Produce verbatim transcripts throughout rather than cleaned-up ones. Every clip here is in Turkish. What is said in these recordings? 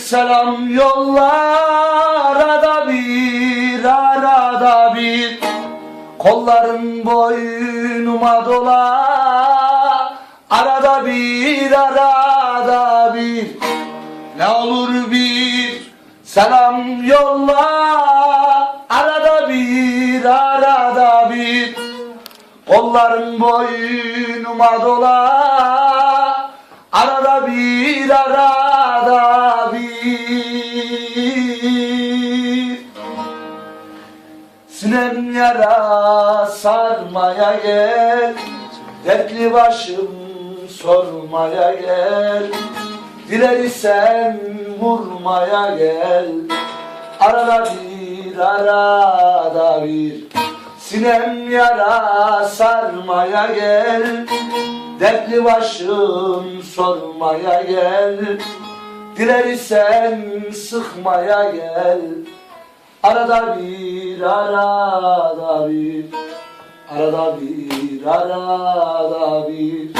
selam yolla, arada bir, arada bir. Kolların boynuma dola, arada bir, arada bir. Ne olur bir selam yolla, arada bir, arada bir. Kolların boynuma dola, arada bir, arada bir. Sinem yara sarmaya gel, dertli başım sormaya gel. Dilersen vurmaya gel, arada bir, arada bir. Sinem yara sarmaya gel, dertli başım sormaya gel. Dilersen sıkmaya gel, arada bir, arada bir. Arada bir, arada bir.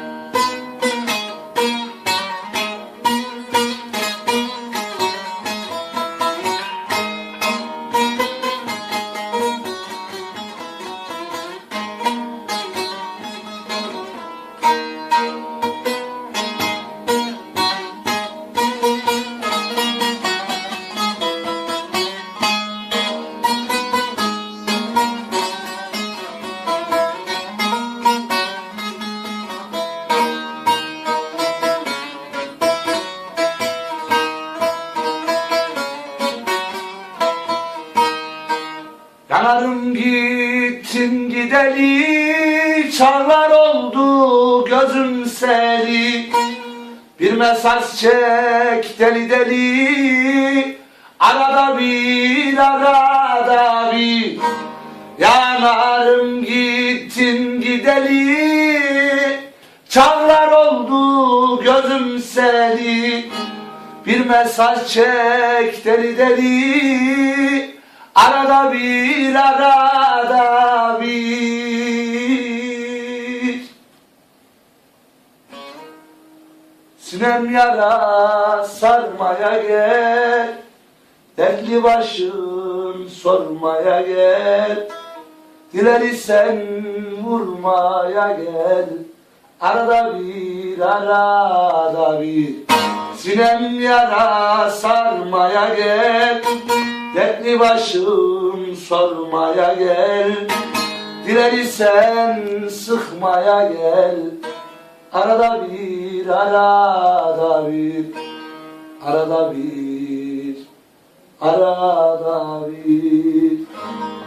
Yanarım gittin gideli, çağlar oldu gözüm seli. Bir mesaj çek deli deli, arada bir, arada bir. Yanarım gittin gideli, çağlar oldu gözüm seli. Bir mesaj çek deli deli, arada bir, arada bir. Sinem yara sarmaya gel, dertli başım sormaya gel. Dilersen vurmaya gel, arada bir, arada bir. Sinem yara sarmaya gel, dertli başım sormaya gel. Dilersen sıkmaya gel, arada bir, arada bir. Arada bir, arada bir.